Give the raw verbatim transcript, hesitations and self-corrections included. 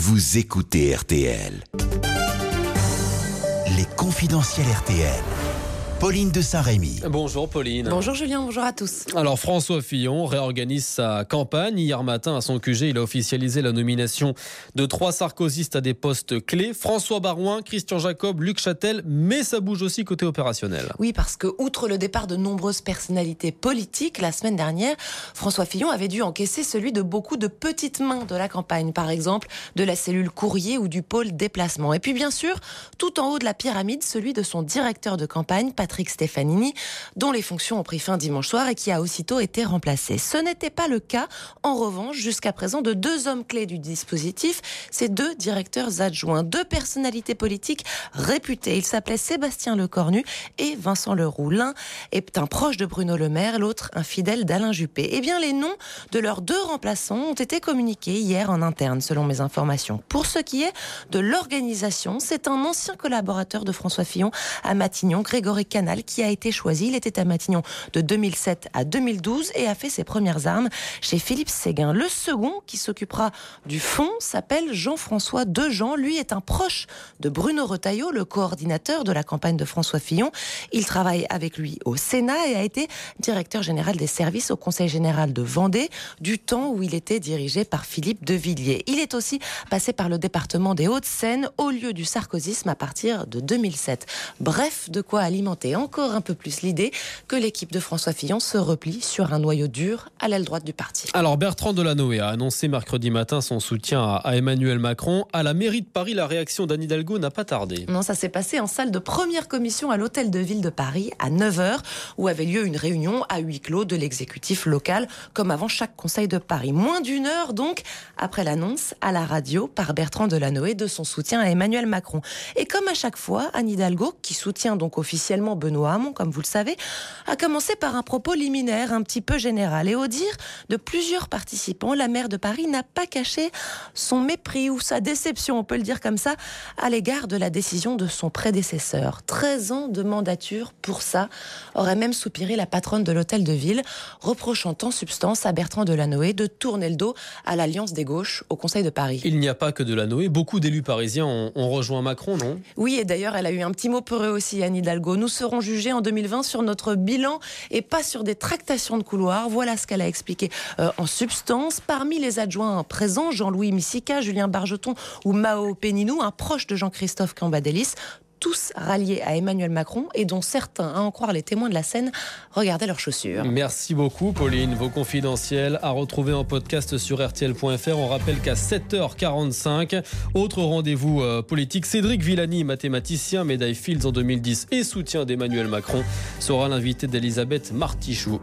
vous écoutez R T L. Les confidentiels R T L. Pauline de Saint-Rémy. Bonjour Pauline. Bonjour Julien, bonjour à tous. Alors François Fillon réorganise sa campagne. Hier matin à son Q G, il a officialisé la nomination de trois sarkozystes à des postes clés. François Baroin, Christian Jacob, Luc Châtel, mais ça bouge aussi côté opérationnel. Oui, parce que outre le départ de nombreuses personnalités politiques, la semaine dernière, François Fillon avait dû encaisser celui de beaucoup de petites mains de la campagne, par exemple de la cellule courrier ou du pôle déplacement. Et puis bien sûr, tout en haut de la pyramide, celui de son directeur de campagne, Patrick Stefanini, dont les fonctions ont pris fin dimanche soir et qui a aussitôt été remplacé. Ce n'était pas le cas, en revanche, jusqu'à présent, de deux hommes clés du dispositif, ces deux directeurs adjoints, deux personnalités politiques réputées. Ils s'appelaient Sébastien Lecornu et Vincent Leroux. L'un est un proche de Bruno Le Maire, l'autre un fidèle d'Alain Juppé. Eh bien, les noms de leurs deux remplaçants ont été communiqués hier en interne, selon mes informations. Pour ce qui est de l'organisation, c'est un ancien collaborateur de François Fillon à Matignon, Grégory Canal, qui a été choisi. Il était à Matignon de deux mille sept à deux mille douze et a fait ses premières armes chez Philippe Séguin. Le second, qui s'occupera du fond, s'appelle Jean-François Dejean. Lui est un proche de Bruno Retailleau, le coordinateur de la campagne de François Fillon. Il travaille avec lui au Sénat et a été directeur général des services au Conseil général de Vendée, du temps où il était dirigé par Philippe de Villiers. Il est aussi passé par le département des Hauts-de-Seine au lieu du sarkozysme à partir de deux mille sept. Bref, de quoi alimenter encore un peu plus l'idée que l'équipe de François Fillon se replie sur un noyau dur à l'aile droite du parti. Alors Bertrand Delanoë a annoncé mercredi matin son soutien à Emmanuel Macron. À la mairie de Paris, la réaction d'Anne Hidalgo n'a pas tardé. Non, ça s'est passé en salle de première commission à l'hôtel de ville de Paris à neuf heures, où avait lieu une réunion à huis clos de l'exécutif local, comme avant chaque conseil de Paris. Moins d'une heure donc après l'annonce à la radio par Bertrand Delanoë de son soutien à Emmanuel Macron. Et comme à chaque fois, Anne Hidalgo, qui soutient donc officiellement Benoît Hamon, comme vous le savez, a commencé par un propos liminaire un petit peu général. Et au dire de plusieurs participants, la maire de Paris n'a pas caché son mépris ou sa déception, on peut le dire comme ça, à l'égard de la décision de son prédécesseur. treize ans de mandature pour ça, aurait même soupiré la patronne de l'hôtel de ville, reprochant en substance à Bertrand Delanoë de tourner le dos à l'Alliance des gauches au Conseil de Paris. Il n'y a pas que Delanoë, beaucoup d'élus parisiens ont, ont rejoint Macron, non ? Oui, et d'ailleurs, elle a eu un petit mot pour eux aussi, Anne Hidalgo. Nous serons jugés en deux mille vingt sur notre bilan et pas sur des tractations de couloir. Voilà ce qu'elle a expliqué euh, en substance. Parmi les adjoints présents, Jean-Louis Missica, Julien Bargeton ou Mao Péninou, un proche de Jean-Christophe Cambadélis, tous ralliés à Emmanuel Macron et dont certains, à en croire les témoins de la scène, regardaient leurs chaussures. Merci beaucoup Pauline. Vos confidentiels à retrouver en podcast sur R T L point F R. On rappelle qu'à sept heures quarante-cinq, autre rendez-vous euh, politique, Cédric Villani, mathématicien, médaille Fields en deux mille dix et soutien d'Emmanuel Macron, sera l'invité d'Elisabeth Martichoux.